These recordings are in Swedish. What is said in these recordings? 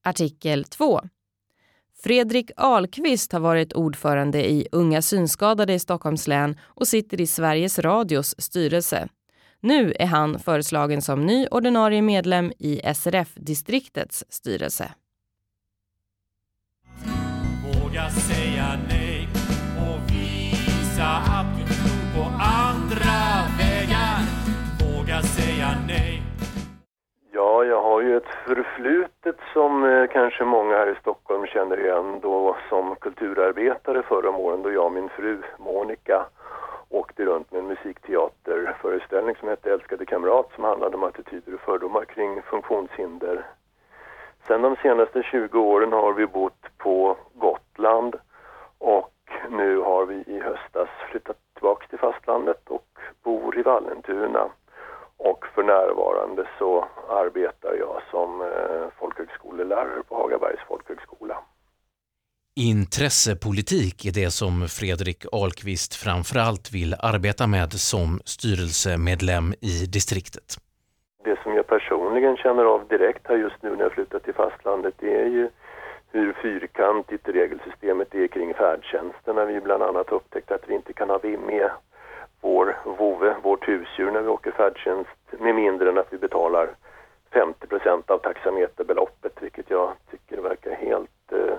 Artikel 2. Fredrik Ahlqvist har varit ordförande i Unga synskadade i Stockholms län och sitter i Sveriges Radios styrelse. Nu är han föreslagen som ny ordinarie medlem i SRF-distriktets styrelse. Våga säga nej och visa att du tror på andra vägar. Våga säga nej. Ja, jag har ju ett förflutet som kanske många här i Stockholm känner igen då som kulturarbetare förra året då jag och min fru Monica åkte runt med en musikteaterföreställning som hette Älskade kamrat som handlade om attityder och fördomar kring funktionshinder. Sen de senaste 20 åren har vi bott på Gotland och nu har vi i höstas flyttat tillbaka till fastlandet och bor i Vallentuna. Och för närvarande så arbetar jag som folkhögskolelärare på Hagabergs folkhögskola. Intressepolitik är det som Fredrik Ahlqvist framförallt vill arbeta med som styrelsemedlem i distriktet. Det som jag personligen känner av direkt här just nu när jag flyttat till fastlandet det är ju hur fyrkantigt regelsystemet är kring färdtjänsten när vi bland annat upptäckt att vi inte kan ha med vår vovve, vårt husdjur när vi åker färdtjänst med mindre än att vi betalar 50% av taxameterbeloppet, vilket jag tycker verkar helt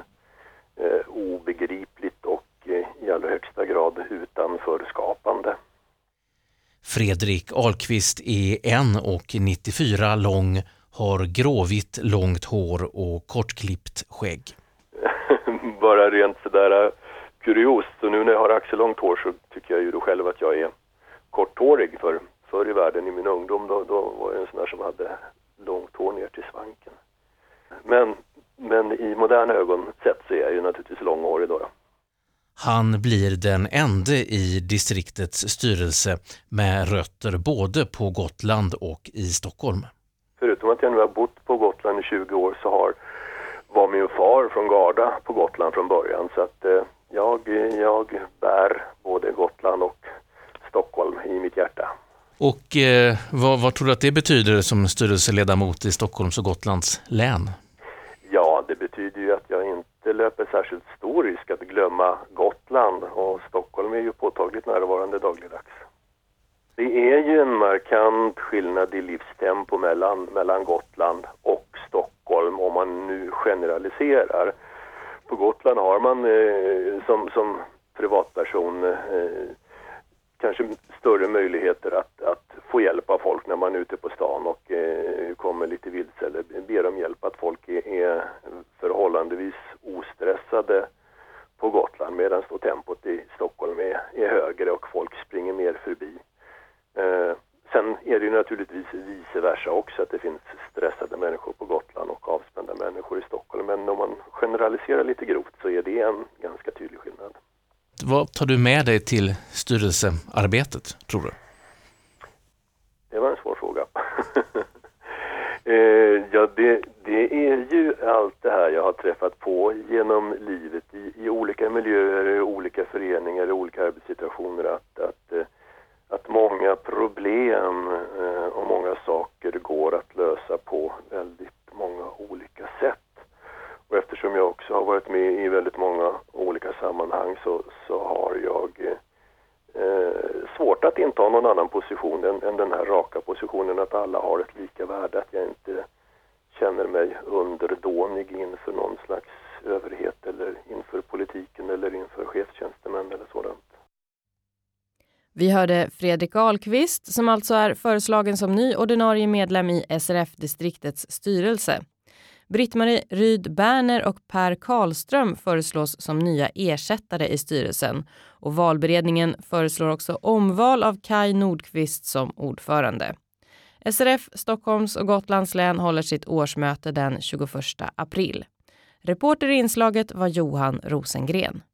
obegripligt och i allra högsta grad utanförskapande. Fredrik Ahlqvist är 1,94 lång, har gråvitt långt hår och kortklippt skägg. Bara rent sådär kurios, så nu när jag har axellångt hår så tycker jag ju då själv att jag är korthårig förr i världen i min ungdom då var jag en sån där som hade långt hår ner till svanken. Men i moderna ögon sett så är jag ju naturligtvis långhårig då. Han blir den enda i distriktets styrelse med rötter både på Gotland och i Stockholm. Förutom att jag nu har bott på Gotland i 20 år så var min far från Garda på Gotland från början. Så att jag bär både Gotland och Stockholm i mitt hjärta. Och vad tror du att det betyder som styrelseledamot i Stockholms och Gotlands län? Ja, det betyder ju att jag inte löper särskilt stor risk att glömma Gotland och Stockholm är ju påtagligt närvarande dagligdags. Det är ju en markant skillnad i livstempo mellan Gotland och Stockholm om man nu generaliserar. På Gotland har man som privatperson kanske större möjligheter att få hjälp av folk när man är ute på stan och kommer lite vilse eller ber om hjälp. Att folk är förhållandevis ostressade på Gotland medan tempot i Stockholm är högre och folk springer mer förbi. Sen är det ju naturligtvis vice versa också att det finns stressade människor på Gotland och avspända människor i Stockholm. Men om man generaliserar lite grovt så är det en ganska tydlig skillnad. Vad tar du med dig till styrelsearbetet, tror du? Det var en svår fråga. Ja, det är ju allt det här jag har träffat på genom livet i olika miljöer, i olika föreningar, i olika arbetssituationer att många problem och många saker går att lösa på väldigt många olika sätt. Och eftersom jag också har varit med i väldigt många olika sammanhang så har jag svårt att inta någon annan position än den här raka positionen att alla har ett lika värde, att jag inte känner mig underdånig inför någon slags överhet eller inför politiken eller inför chefstjänstemän eller sådant. Vi hörde Fredrik Ahlqvist som alltså är föreslagen som ny ordinarie medlem i SRF-distriktets styrelse. Britt-Marie Ryd Berner och Per Karlström föreslås som nya ersättare i styrelsen och valberedningen föreslår också omval av Kai Nordqvist som ordförande. SRF Stockholms och Gotlands län håller sitt årsmöte den 21 april. Reporter i inslaget var Johan Rosengren.